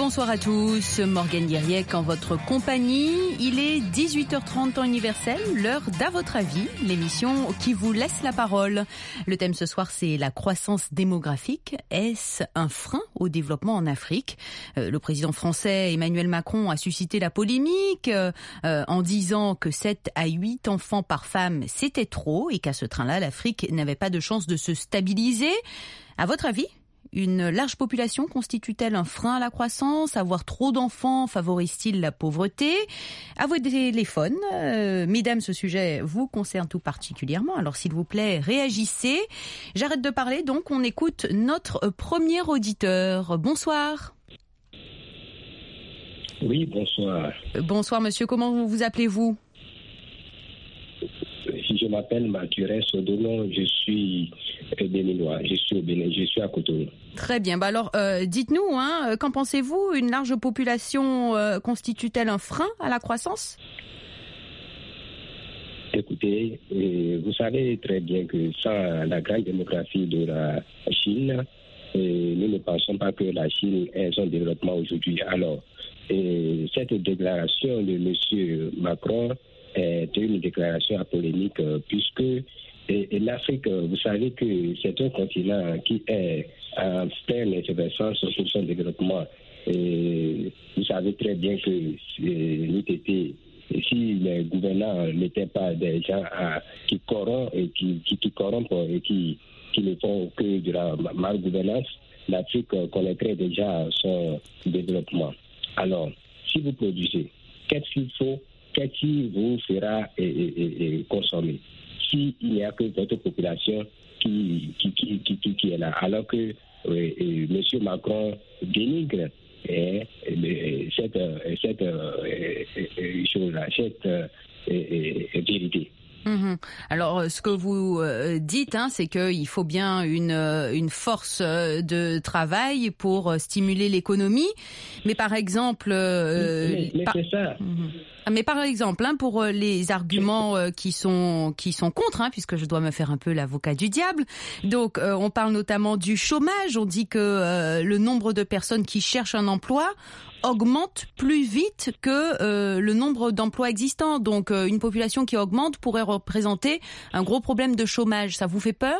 Bonsoir à tous, Morgane Guiriec en votre compagnie. Il est 18h30 temps universel, l'heure d'À votre avis, l'émission qui vous laisse la parole. Le thème ce soir, c'est la croissance démographique. Est-ce un frein au développement en Afrique ? Le président français Emmanuel Macron a suscité la polémique en disant que 7 à 8 enfants par femme, c'était trop et qu'à ce train-là, l'Afrique n'avait pas de chance de se stabiliser. À votre avis ? Une large population constitue-t-elle un frein à la croissance ? Avoir trop d'enfants favorise-t-il la pauvreté ? À vos téléphones, mesdames, ce sujet vous concerne tout particulièrement. Alors s'il vous plaît, réagissez. J'arrête de parler, donc on écoute notre premier auditeur. Bonsoir. Oui, bonsoir. Bonsoir monsieur, comment vous appelez-vous ? Je m'appelle Mathurin Sodono, je suis béninois, je suis au Bénin, je suis à Cotonou. Très bien, alors dites-nous, qu'en pensez-vous ? Une large population constitue-t-elle un frein à la croissance ? Écoutez, vous savez très bien que sans la grande démographie de la Chine, nous ne pensons pas que la Chine ait son développement aujourd'hui. Alors, cette déclaration de M. Macron est une déclaration polémique puisque l'Afrique, vous savez que c'est un continent qui est en pleine effervescence sur son développement. Vous savez très bien que si les gouvernants n'étaient pas des gens qui corrompent et qui corrompent et qui ne font que de la malgouvernance, l'Afrique connaîtrait déjà son développement. Alors, si vous produisez, qu'est-ce qu'il faut ? Qu'est-ce qui vous fera consommer s'il n'y a que votre population qui est là, alors que M. Macron dénigre cette chose-là, cette vérité. Alors, ce que vous dites, c'est qu'il faut bien une force de travail pour stimuler l'économie. Mais par exemple, c'est ça. Mais par exemple, pour les arguments qui sont contre, puisque je dois me faire un peu l'avocat du diable. Donc, on parle notamment du chômage. On dit que le nombre de personnes qui cherchent un emploi augmente plus vite que le nombre d'emplois existants. Donc, une population qui augmente pourrait représenter un gros problème de chômage. Ça vous fait peur ?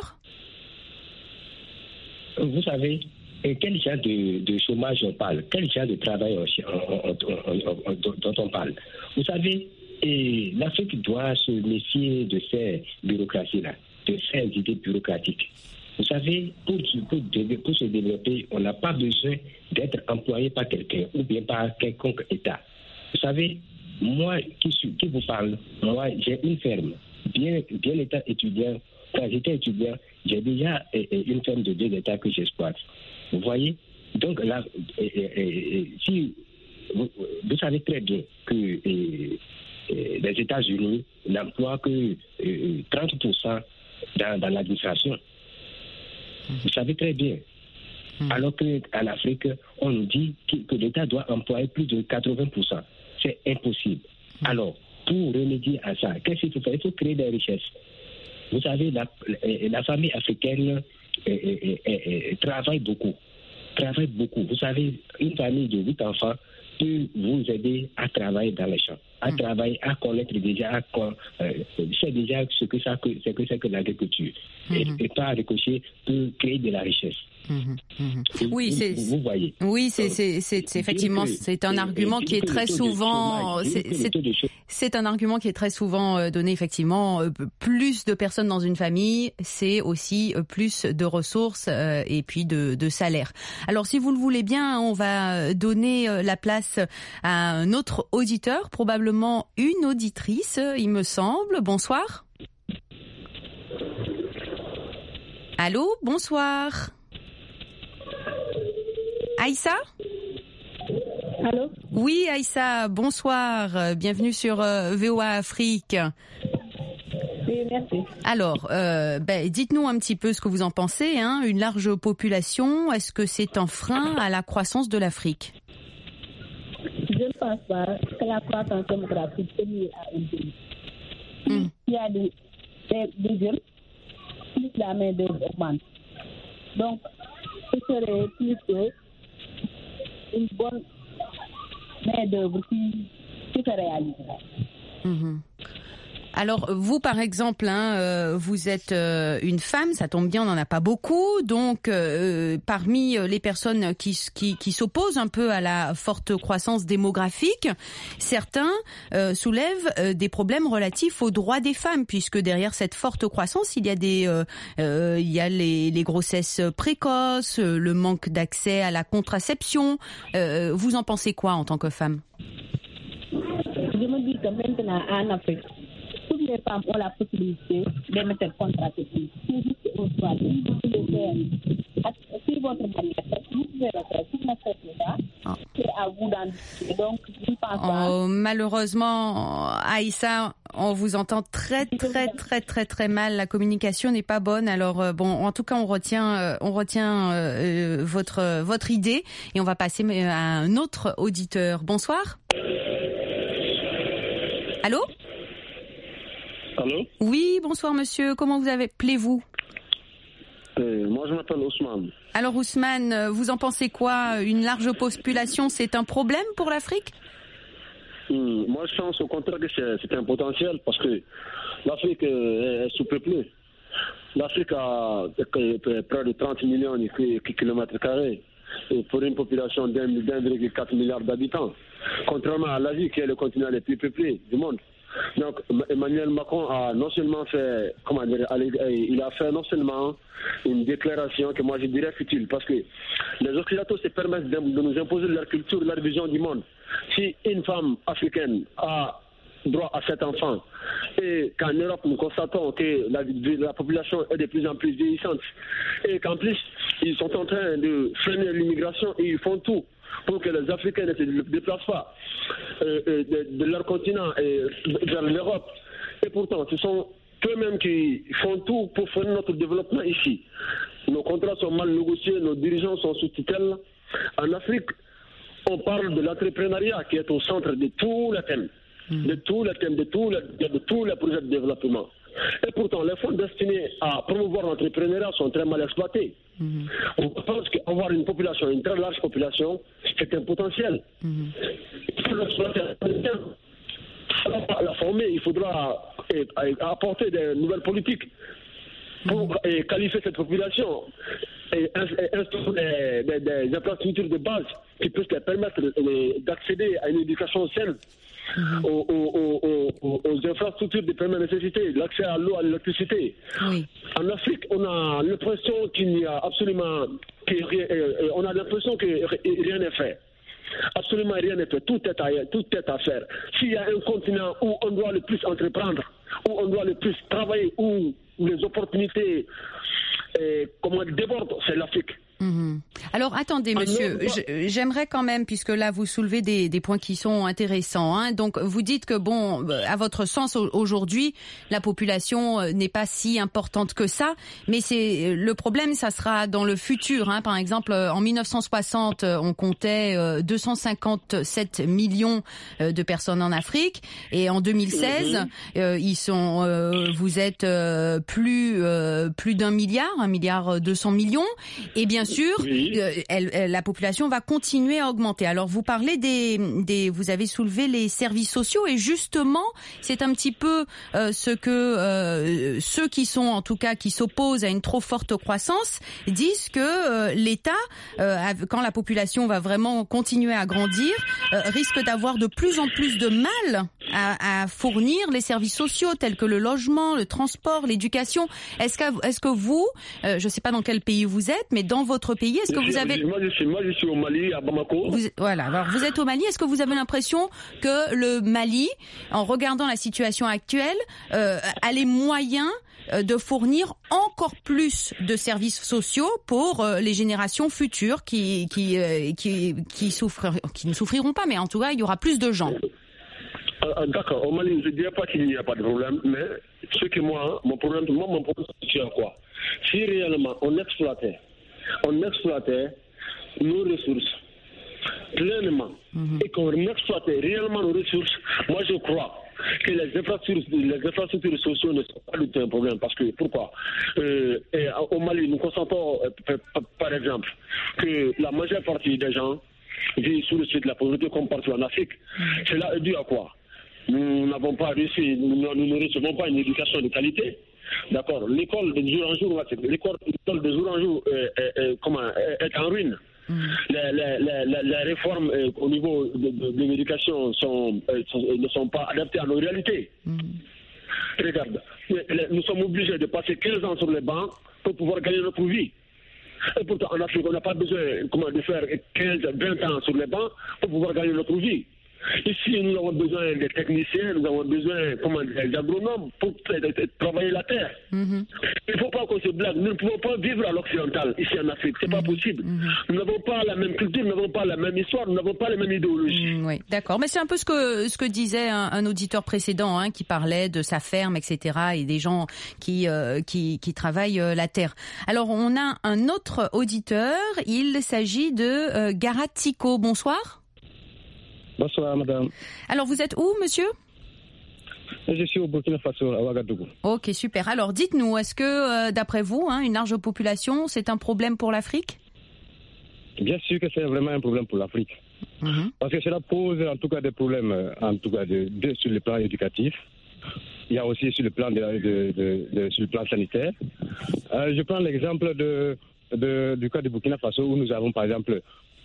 Vous savez, quel genre de chômage on parle ? Quel genre de travail dont on parle ? Vous savez, l'Afrique doit se méfier de ces bureaucraties-là, de ces idées bureaucratiques. Vous savez, pour se développer, on n'a pas besoin d'être employé par quelqu'un ou bien par quelconque État. Vous savez, moi qui vous parle, moi j'ai une ferme. Bien étant étudiant, quand j'étais étudiant, j'ai déjà une ferme de 2 hectares que j'exploite. Vous voyez ? Donc là, si vous savez très bien que les États-Unis n'emploient que 30% dans l'administration. Vous savez très bien. Alors qu'en Afrique, on nous dit que l'État doit employer plus de 80%. C'est impossible. Alors, pour remédier à ça, qu'est-ce qu'il faut faire ? Il faut créer des richesses. Vous savez, la famille africaine travaille beaucoup. Vous savez, une famille de 8 enfants peut vous aider à travailler dans les champs, à travailler, à connaître déjà, c'est déjà ce que c'est que l'agriculture. Et par ricochet, peut créer de la richesse. Oui, vous voyez. Oui, c'est effectivement, c'est un argument qui est très souvent, c'est un argument qui est très souvent donné effectivement. Plus de personnes dans une famille, c'est aussi plus de ressources et puis de salaire. Alors, si vous le voulez bien, on va donner la place à un autre auditeur, probablement une auditrice, il me semble. Bonsoir. Allô, bonsoir. Aïssa ? Allô ? Oui, Aïssa, bonsoir. Bienvenue sur VOA Afrique. Oui, merci. Alors, dites-nous un petit peu ce que vous en pensez. Une large population, est-ce que c'est un frein à la croissance de l'Afrique ? Je ne pense pas que la croissance démographique est liée à un pays. Il y a des jeunes, plus la main-d'œuvre augmente. Donc, ce serait plutôt une bonne main-d'œuvre qui se réalisera. Alors vous par exemple, vous êtes une femme, ça tombe bien, on n'en a pas beaucoup, donc parmi les personnes qui s'opposent un peu à la forte croissance démographique, certains soulèvent des problèmes relatifs aux droits des femmes, puisque derrière cette forte croissance, il y a les grossesses précoces, le manque d'accès à la contraception. Vous en pensez quoi en tant que femme? Je me dis que maintenant en Afrique, toutes les femmes ont la possibilité de mettre contraceptif. C'est juste au choix. Si vous pouvez faire, si votre mari vous pouvez le faire. Si vous ne faites pas, c'est à vous d'en discuter. Donc, je ne pense pas. Malheureusement, Aïssa, on vous entend très mal. La communication n'est pas bonne. Alors bon, en tout cas, on retient votre idée et on va passer à un autre auditeur. Bonsoir. Allô? Allô? Oui, bonsoir monsieur. Comment vous appelez-vous? Moi, je m'appelle Ousmane. Alors Ousmane, vous en pensez quoi? Une large population, c'est un problème pour l'Afrique? Moi, je pense au contraire que c'est un potentiel parce que l'Afrique est sous-peuplée. L'Afrique a près de 30 millions de kilomètres carrés pour une population d'1,4 milliard d'habitants. Contrairement à l'Asie qui est le continent le plus peuplé du monde. Donc Emmanuel Macron a non seulement fait, il a fait non seulement une déclaration que moi je dirais futile, parce que les Occidentaux se permettent de nous imposer leur culture, leur vision du monde. Si une femme africaine a droit à 7 enfants et qu'en Europe nous constatons que la population est de plus en plus vieillissante et qu'en plus ils sont en train de freiner l'immigration et ils font tout pour que les Africains ne se déplacent pas de leur continent et vers l'Europe. Et pourtant, ce sont eux-mêmes qui font tout pour freiner notre développement ici. Nos contrats sont mal négociés, nos dirigeants sont sous tutelle. En Afrique, on parle de l'entrepreneuriat qui est au centre de tous les thèmes, de tous les projets de développement. Et pourtant, les fonds destinés à promouvoir l'entrepreneuriat sont très mal exploités. On pense qu'avoir une très large population, c'est un potentiel. Il faut l'exploiter. La former, il faudra apporter des nouvelles politiques pour qualifier cette population et instaurer des infrastructures de base qui puissent permettre d'accéder à une éducation saine, aux infrastructures de première nécessité, l'accès à l'eau, à l'électricité. Oui. En Afrique, on a l'impression qu'il n'y a absolument on a l'impression que rien n'est fait. Absolument rien n'est fait. Tout est à faire. S'il y a un continent où on doit le plus entreprendre, où on doit le plus travailler, où les opportunités débordent, c'est l'Afrique. Alors attendez monsieur, j'aimerais quand même, puisque là vous soulevez des points qui sont intéressants, donc vous dites que bon, à votre sens aujourd'hui la population n'est pas si importante que ça, mais c'est le problème, ça sera dans le futur, par exemple en 1960 on comptait 257 millions de personnes en Afrique et en 2016 vous êtes plus d'1 milliard, 1,2 milliard et bien sûr, la population va continuer à augmenter. Alors, vous parlez vous avez soulevé les services sociaux et justement, c'est un petit peu ce que ceux qui sont, en tout cas, qui s'opposent à une trop forte croissance, disent que l'État, quand la population va vraiment continuer à grandir, risque d'avoir de plus en plus de mal à fournir les services sociaux tels que le logement, le transport, l'éducation. Est-ce que vous, je ne sais pas dans quel pays vous êtes, mais dans votre pays, est-ce que vous avez... Moi, je suis au Mali, à Bamako. Voilà, alors vous êtes au Mali, est-ce que vous avez l'impression que le Mali, en regardant la situation actuelle, a les moyens de fournir encore plus de services sociaux pour les générations futures qui ne souffriront pas, mais en tout cas, il y aura plus de gens. D'accord, au Mali, je ne dirais pas qu'il n'y a pas de problème, mais ce que mon problème, c'est quoi? Si réellement on exploitait nos ressources pleinement et qu'on exploitait réellement nos ressources, moi je crois que les infrastructures sociales ne sont pas du tout un problème. Parce que, pourquoi au Mali, nous constatons, par exemple, que la majeure partie des gens vivent sous le seuil de la pauvreté comme partout en Afrique. Cela est dû à quoi? Nous n'avons pas réussi, nous ne recevons pas une éducation de qualité. D'accord. L'école de jour en jour, est en ruine. Les réformes au niveau de l'éducation ne sont pas adaptées à nos réalités. Regarde, nous sommes obligés de passer 15 ans sur les bancs pour pouvoir gagner notre vie. Et pourtant, en Afrique, on n'a pas besoin de faire 15-20 ans sur les bancs pour pouvoir gagner notre vie. Ici, nous avons besoin des techniciens, nous avons besoin des agronomes pour travailler la terre. Il ne faut pas qu'on se blague. Nous ne pouvons pas vivre à l'occidental, ici en Afrique. Ce n'est pas possible. Nous n'avons pas la même culture, nous n'avons pas la même histoire, nous n'avons pas les mêmes idéologies. Oui, d'accord. Mais c'est un peu ce que disait un auditeur précédent, qui parlait de sa ferme, etc. et des gens qui travaillent la terre. Alors, on a un autre auditeur. Il s'agit de Garat Tiko. Bonsoir. Bonsoir, madame. Alors, vous êtes où, monsieur? Je suis au Burkina Faso, à Ouagadougou. Ok, super. Alors, dites-nous, est-ce que, d'après vous, une large population, c'est un problème pour l'Afrique? Bien sûr que c'est vraiment un problème pour l'Afrique. Parce que cela pose, en tout cas, des problèmes, sur le plan éducatif. Il y a aussi sur le plan, sur le plan sanitaire. Je prends l'exemple du cas du Burkina Faso, où nous avons, par exemple,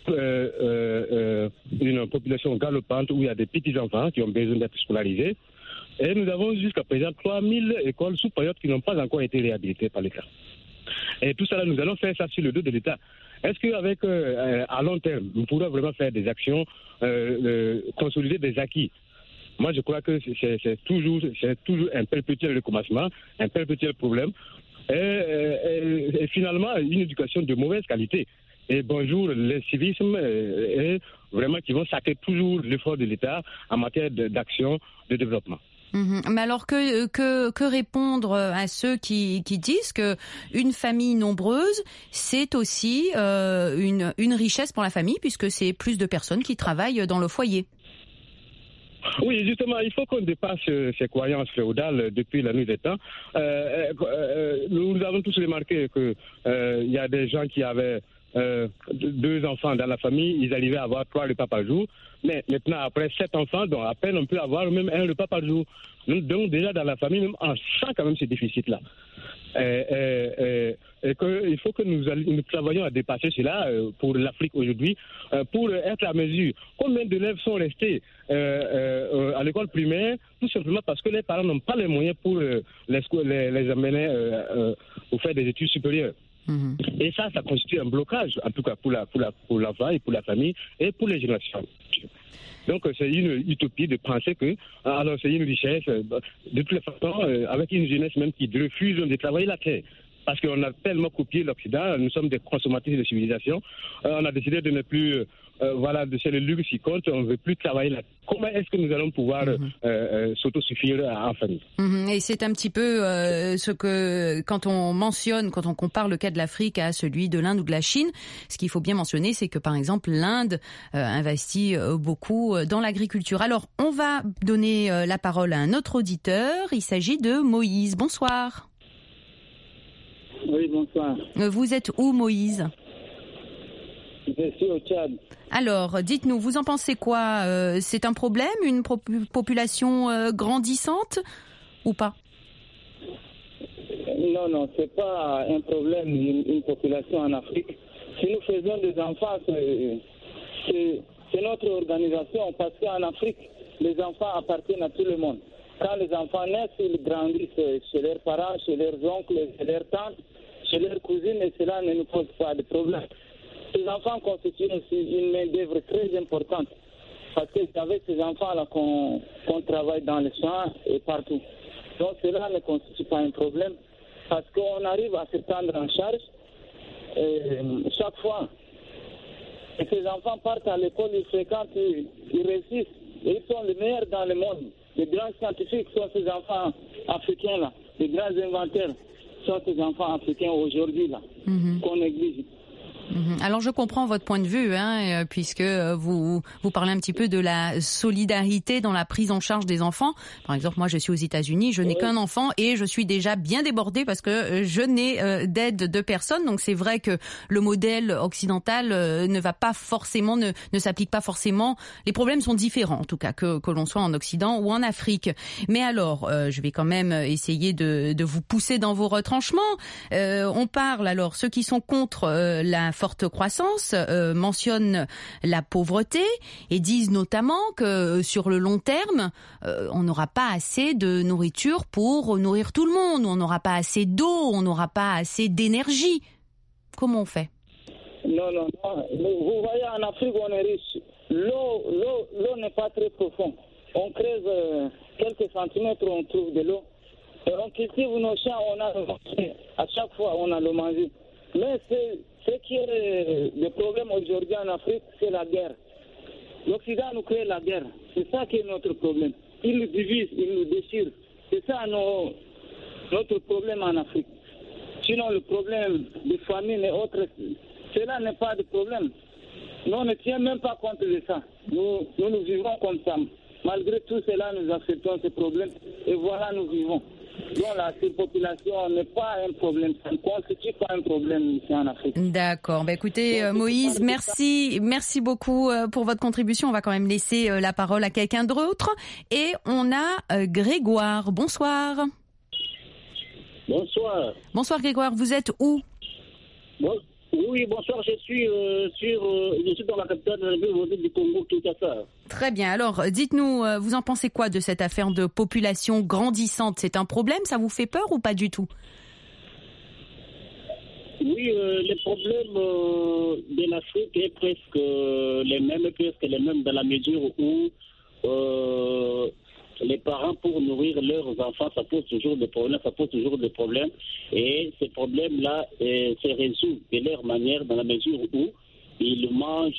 une population galopante où il y a des petits-enfants qui ont besoin d'être scolarisés. Et nous avons jusqu'à présent 3000 écoles sous période qui n'ont pas encore été réhabilitées par l'État. Et tout ça, nous allons faire ça sur le dos de l'État. Est-ce qu'avec, à long terme, nous pourrons vraiment faire des actions, consolider des acquis? Moi, je crois que c'est toujours un perpétuel recommencement, un perpétuel problème. Et finalement, une éducation de mauvaise qualité. Et bonjour, le civisme est vraiment qui vont sacrer toujours l'effort de l'État en matière d'action de développement. Mais alors que répondre à ceux qui disent que une famille nombreuse, c'est aussi une richesse pour la famille puisque c'est plus de personnes qui travaillent dans le foyer? Oui, justement, il faut qu'on dépasse ces croyances féodales depuis la nuit des temps. Nous avons tous remarqué que il y a des gens qui avaient 2 enfants dans la famille, ils arrivaient à avoir 3 repas par jour. Mais maintenant, après 7 enfants, donc à peine on peut avoir même 1 repas par jour. Donc déjà dans la famille, même on sent quand même ce déficit-là. Et il faut que nous travaillions à dépasser cela pour l'Afrique aujourd'hui, pour être à mesure. Combien d'élèves sont restés à l'école primaire, tout simplement parce que les parents n'ont pas les moyens pour les amener pour faire des études supérieures. Et ça constitue un blocage, en tout cas pour l'enfant et pour la famille et pour les générations. Donc c'est une utopie de penser que alors c'est une richesse de toutes les façons avec une jeunesse même qui refuse de travailler la terre. Parce qu'on a tellement copié l'Occident, nous sommes des consommateurs de civilisation, on a décidé de ne plus, c'est le luxe qui compte, on ne veut plus travailler là. Comment est-ce que nous allons pouvoir s'autosuffire en famille? Et c'est un petit peu ce que, quand on compare le cas de l'Afrique à celui de l'Inde ou de la Chine, ce qu'il faut bien mentionner, c'est que par exemple l'Inde investit beaucoup dans l'agriculture. Alors, on va donner la parole à un autre auditeur, il s'agit de Moïse. Bonsoir. Oui, bonsoir. Vous êtes où, Moïse? Je suis au Tchad. Alors, dites-nous, vous en pensez quoi? C'est un problème, une population grandissante ou pas? Non, c'est pas un problème, une population en Afrique. Si nous faisons des enfants, c'est notre organisation, parce qu'en Afrique, les enfants appartiennent à tout le monde. Quand les enfants naissent, ils grandissent chez leurs parents, chez leurs oncles, chez leurs tantes, chez leurs cousines, et cela ne nous pose pas de problème. Ces enfants constituent aussi une main-d'œuvre très importante, parce que c'est avec ces enfants-là qu'on travaille dans les champs et partout. Donc cela ne constitue pas un problème, parce qu'on arrive à se prendre en charge. Et chaque fois que ces enfants partent à l'école, ils fréquentent, ils réussissent, et ils sont les meilleurs dans le monde. Les grands scientifiques sont ces enfants africains-là. Les grands inventeurs sont ces enfants africains aujourd'hui-là, qu'on néglige. Alors je comprends votre point de vue, puisque vous parlez un petit peu de la solidarité dans la prise en charge des enfants. Par exemple, moi je suis aux États-Unis, je n'ai qu'un enfant et je suis déjà bien débordée parce que je n'ai d'aide de personne. Donc c'est vrai que le modèle occidental ne va pas forcément, ne s'applique pas forcément. Les problèmes sont différents, en tout cas, que l'on soit en Occident ou en Afrique. Mais alors, je vais quand même essayer de vous pousser dans vos retranchements. On parle alors, ceux qui sont contre la forte croissance mentionnent la pauvreté et disent notamment que sur le long terme, on n'aura pas assez de nourriture pour nourrir tout le monde, on n'aura pas assez d'eau, on n'aura pas assez d'énergie. Comment on fait? Non. Vous voyez, en Afrique, on est riche. L'eau n'est pas très profonde. On creuse quelques centimètres, on trouve de l'eau. Et on cultive nos champs, on a le manger. À chaque fois, on a le manger. Mais ce qui est le problème aujourd'hui en Afrique, c'est la guerre. L'Occident nous crée la guerre. C'est ça qui est notre problème. Il nous divise, il nous déchire. C'est ça notre problème en Afrique. Sinon, le problème de famine et autres, cela n'est pas de problème. Nous, on ne tient même pas compte de ça. Nous vivons comme ça. Malgré tout cela, nous acceptons ces problèmes. Et voilà, nous vivons. Donc la surpopulation n'est pas un problème, ça ne constitue pas un problème ici en Afrique. D'accord. Écoutez, Moïse, merci beaucoup pour votre contribution. On va quand même laisser la parole à quelqu'un d'autre. Et on a Grégoire. Bonsoir. Bonsoir. Bonsoir Grégoire, vous êtes où? Oui, bonsoir, je suis dans la capitale de la République du Congo, Kinshasa. Très bien, alors dites-nous, vous en pensez quoi de cette affaire de population grandissante? C'est un problème, ça vous fait peur ou pas du tout? Oui, les problèmes de l'Afrique est presque les mêmes dans la mesure où les parents, pour nourrir leurs enfants, ça pose toujours des problèmes. Et ces problèmes-là se résolvent de leur manière dans la mesure où ils mangent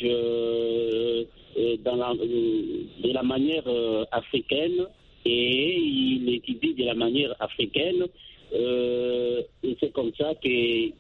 de la manière africaine et ils étudient de la manière africaine. Et c'est comme ça que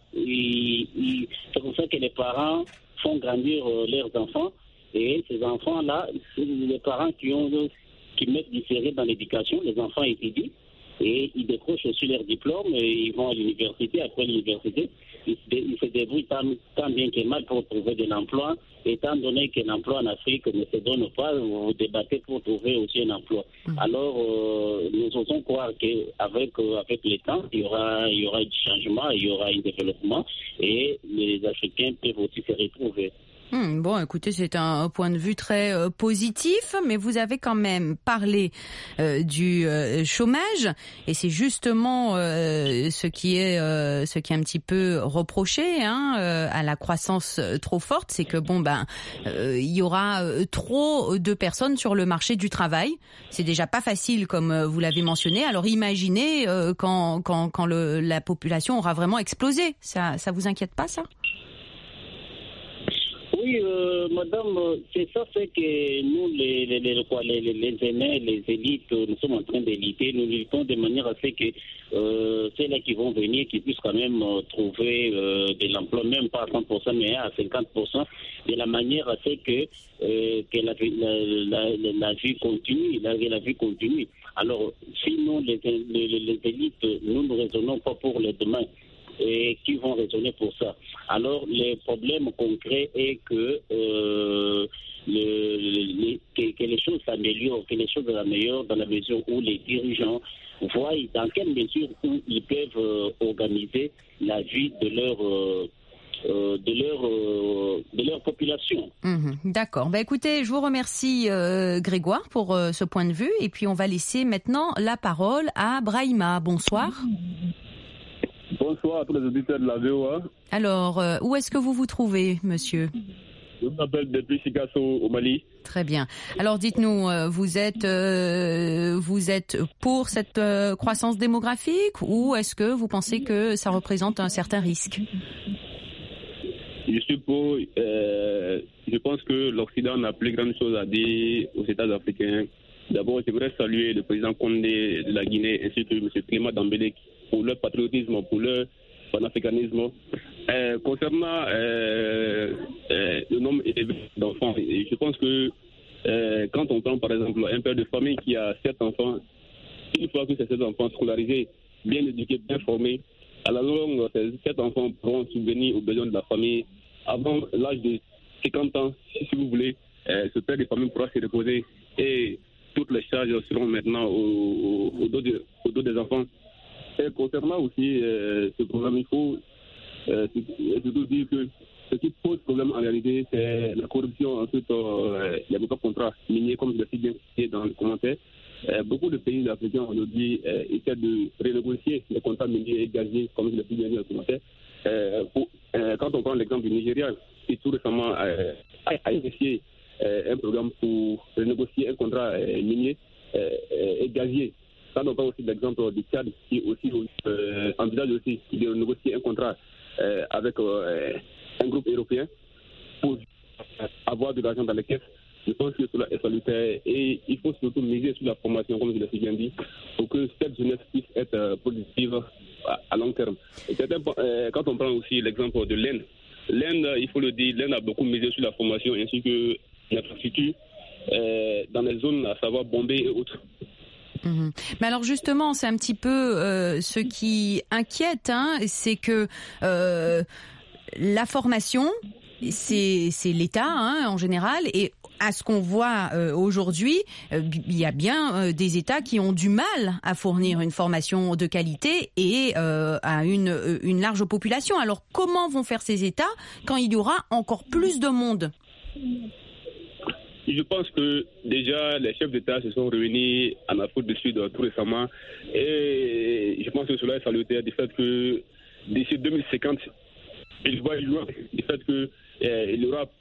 les parents font grandir leurs enfants. Et ces enfants-là, c'est les parents qui mettent du sérieux dans l'éducation, les enfants étudient et ils décrochent aussi leur diplôme et ils vont à l'université. Après l'université, ils se débrouillent tant bien que mal pour trouver de l'emploi. Étant donné que l'emploi en Afrique ne se donne pas, vous débattez pour trouver aussi un emploi. Alors, nous osons croire qu'avec le temps, il y aura du changement, il y aura un développement et les Africains peuvent aussi se retrouver. Bon, écoutez, c'est un point de vue très positif, mais vous avez quand même parlé du chômage, et c'est justement ce qui est un petit peu reproché à la croissance trop forte, c'est que il y aura trop de personnes sur le marché du travail. C'est déjà pas facile, comme vous l'avez mentionné. Alors imaginez quand la population aura vraiment explosé. Ça vous inquiète pas, ça? Oui, madame, c'est que nous, les aînés, les élites, nous sommes en train d'éliter. Nous luttons de manière à ce que ceux-là qui vont venir, qui puissent quand même trouver de l'emploi, même pas à 100%, mais à 50%, de la manière à ce que la vie continue, la vie continue. Alors, si nous, les élites, nous ne raisonnons pas pour le demain, et qui vont raisonner pour ça. Alors, le problème concret est que les choses s'améliorent, que les choses s'améliorent dans la mesure où les dirigeants voient dans quelle mesure où ils peuvent organiser la vie de leur population. D'accord. Écoutez, je vous remercie Grégoire pour ce point de vue, et puis on va laisser maintenant la parole à Brahima. Bonsoir. Bonsoir à tous les auditeurs de la VOA. Alors, où est-ce que vous vous trouvez, monsieur? Je m'appelle depuis Chicago, au Mali. Très bien. Alors, dites-nous, vous êtes pour cette croissance démographique, ou est-ce que vous pensez que ça représente un certain risque? Je suis pour. Je pense que l'Occident n'a plus grande chose à dire aux États africains. D'abord, je voudrais saluer le président Condé de la Guinée ainsi que M. Clément Dembélé pour leur patriotisme, pour leur panafricanisme. Concernant le nombre élevé d'enfants, je pense que quand on prend par exemple un père de famille qui a 7 enfants, une fois que ces 7 enfants scolarisés, bien éduqués, bien formés, à la longue, ces 7 enfants pourront subvenir aux besoins de la famille. Avant l'âge de 50 ans, si vous voulez, ce père de famille pourra se reposer et toutes les charges seront maintenant au dos des enfants. Et concernant aussi ce problème, il faut surtout dire que ce qui pose problème en réalité, c'est la corruption. Ensuite, il y a beaucoup de contrats miniers, comme je l'ai dit bien dans le commentaire. Beaucoup de pays africains aujourd'hui essaient de renégocier les contrats miniers et gaziers, comme je l'ai dit bien dans le commentaire. Quand on prend l'exemple du Nigeria, qui tout récemment a initié un programme pour renégocier un contrat minier et gazier. Quand on prend aussi l'exemple du Tchad, qui aussi envisage aussi de renégocier un contrat avec un groupe européen pour avoir de l'argent dans les caisses. Je pense que cela est salutaire et il faut surtout miser sur la formation, comme je l'ai bien dit, pour que cette jeunesse puisse être productive à long terme. Et quand on prend aussi l'exemple de l'Inde, il faut le dire, l'Inde a beaucoup misé sur la formation ainsi que l'infrastructure dans les zones, à savoir Bombay et autres. Mais alors justement, c'est un petit peu ce qui inquiète, c'est que la formation, c'est l'État en général, et à ce qu'on voit aujourd'hui, il y a bien des États qui ont du mal à fournir une formation de qualité et à une large population. Alors comment vont faire ces États quand il y aura encore plus de monde ? Je pense que déjà les chefs d'État se sont réunis en Afrique du Sud tout récemment et je pense que cela est salutaire du fait que d'ici 2050, il voit du fait que il y aura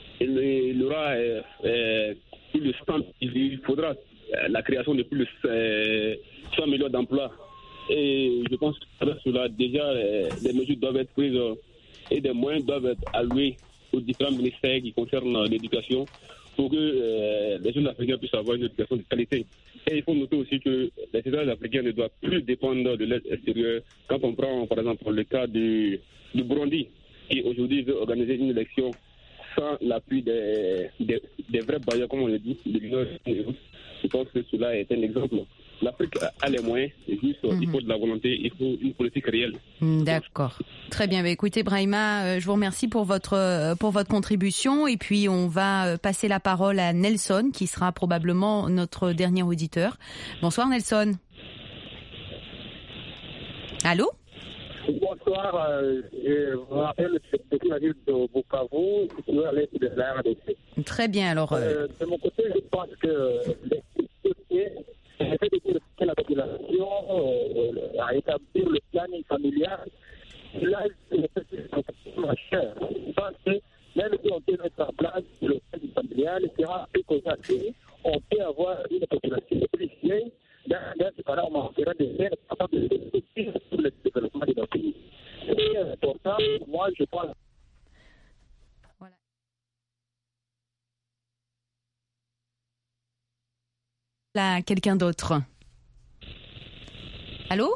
plus de 100, il faudra la création de plus de 100 millions d'emplois. Et je pense que cela, déjà, des mesures doivent être prises et des moyens doivent être alloués aux différents ministères qui concernent l'éducation pour que les jeunes Africains puissent avoir une éducation de qualité. Et il faut noter aussi que les citoyens africains ne doivent plus dépendre de l'aide extérieure. Quand on prend, par exemple, le cas du Burundi, qui aujourd'hui veut organiser une élection sans l'appui des vrais bailleurs, comme on le dit, de l'Union européenne, je pense que cela est un exemple. L'Afrique a les moyens, juste il faut de la volonté, il faut une politique réelle. D'accord. Très bien. Écoutez, Brahima, je vous remercie pour votre contribution et puis on va passer la parole à Nelson qui sera probablement notre dernier auditeur. Bonsoir Nelson. Allô? Bonsoir, je vous rappelle depuis la ville de Bukavu, située à l'est de la RDC. Très bien, alors... De mon côté, je pense que le fait de pousser la population à établir le planning familial, là, c'est moins cher. Je pense que même si on peut mettre en place le planning familial, il sera plus concentré, on peut avoir une population plus vieille. Dans ce cas-là, on manquera des jeunes capables de réfléchir sur le développement de notre pays. C'est important, moi, je pense. Voilà. Là, quelqu'un d'autre. Allô?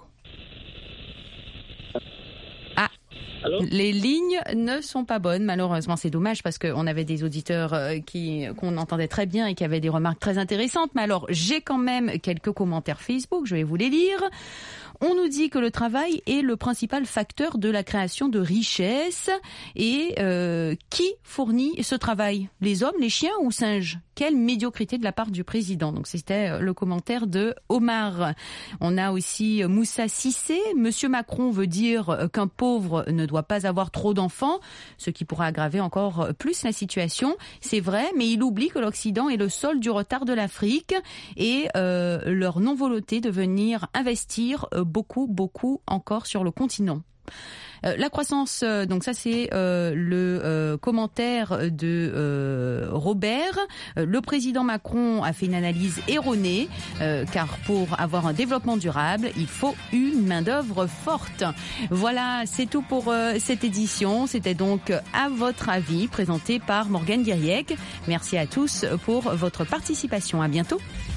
Ah. Allô? Les lignes ne sont pas bonnes, malheureusement. C'est dommage parce qu'on avait des auditeurs qu'on entendait très bien et qui avaient des remarques très intéressantes. Mais alors, j'ai quand même quelques commentaires Facebook, je vais vous les lire. On nous dit que le travail est le principal facteur de la création de richesses. Et qui fournit ce travail? Les hommes, les chiens ou singes? Quelle médiocrité de la part du président. Donc c'était le commentaire de Omar. On a aussi Moussa Sissé. Monsieur Macron veut dire qu'un pauvre ne doit pas avoir trop d'enfants, ce qui pourra aggraver encore plus la situation. C'est vrai, mais il oublie que l'Occident est le sol du retard de l'Afrique et leur non-volonté de venir investir beaucoup encore sur le continent. La croissance, donc ça c'est le commentaire de Robert. Le président Macron a fait une analyse erronée, car pour avoir un développement durable, il faut une main-d'œuvre forte. Voilà, c'est tout pour cette édition. C'était donc À votre avis, présenté par Morgane Diriec. Merci à tous pour votre participation. À bientôt.